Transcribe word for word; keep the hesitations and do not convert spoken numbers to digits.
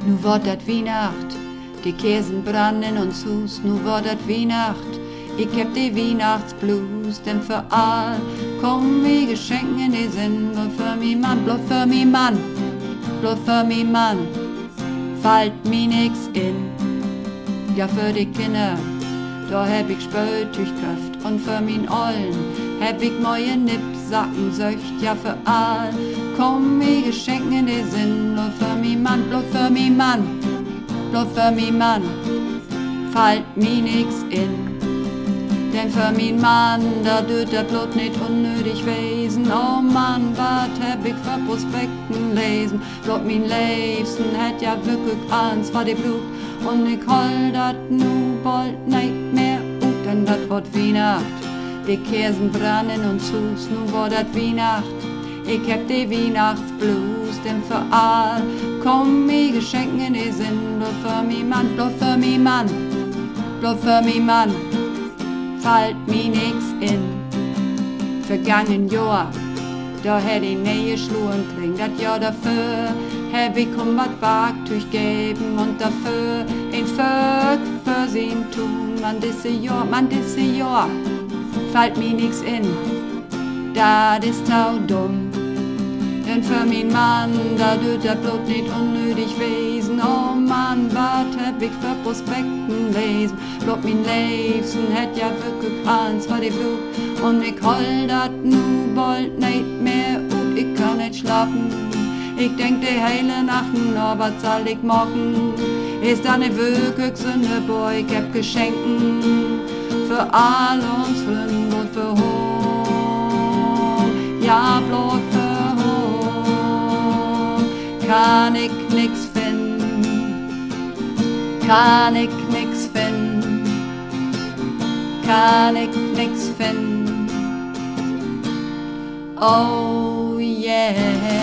Nu wordt dat Weihnacht, die Kerzen branden uns Hus, nu wordt dat Weihnacht. Ich heb die Weihnachtsblues, denn für all komm wie Geschenke, die sind bloß für mi Mann, bloß für mi Mann, bloß für mi Mann, fällt mi nix in. Ja, für die Kinder, da heb ich Spöltüch köft, und für min Ollen heb ich neue Nippsacken söcht. Ja, für all komm wie Geschenke, die sind bloß für mi Mann, bloß für mi Mann, bloß für mi Mann, fällt mi nix in. Denn für min Mann, da düt der Blut nicht unnötig wesen. Oh Mann, wat hab ich für Prospekten lesen? Blut min Leibsten hätt ja wirklich Angst vor die Blut. Und ich hol dat nu bald nicht mehr ut, denn dat wird Weihnacht. Die Kerzen brennen uns Hus, nu wird dat Weihnacht. Ich hab die Weihnachtsblues, denn für all komm mi Geschenke, die sind bloß für mi Mann, bloß für mi Mann, bloß für mi Mann, fällt mi nix in. Vergangen Jahr, da hätt ich nie geschluen kling, dat Jahr dafür hab ich um wat Wagtüch geben und dafür ein Volk für sin tun. Man disse Jahr, man disse Jahr, fällt mi nix in, dat ist tau dumm. Denn für min Mann, da düt der Blut nicht unnötig wesen. Oh Mann, wat hab ich für Prospekten lesen? Blut min Leibsten hätt ja wirklich Angst vor die Blut. Und ich hol dat nu bald nicht mehr und ich kann nicht schlafen. Ich denk die heile Nacht, no, wat soll ich morgen? Ist da ne wirklich Sünde, boy, ich hab Geschenken für all uns Freunde und für Home. Ja, bloß für kann ich nix finden, kann ich nix finden, kann ich nix finden. Oh yeah.